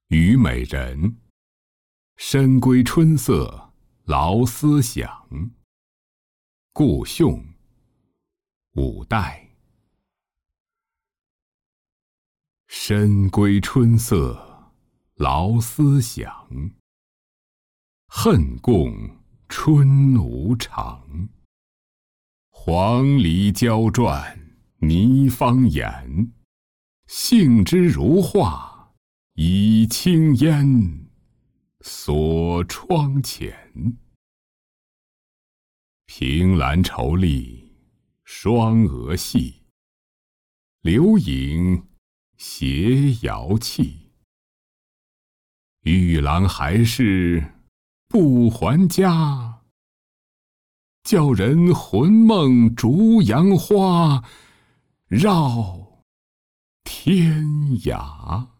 虞美人，深闺春色劳思想。顾兄，五代。深闺春色劳思想，恨共春无常。黄鹂交转泥方言，杏枝如画倚青烟，锁窗前。凭栏愁立双蛾戏，流影斜遥泣。玉郎还是不还家，叫人魂梦逐杨花，绕天涯。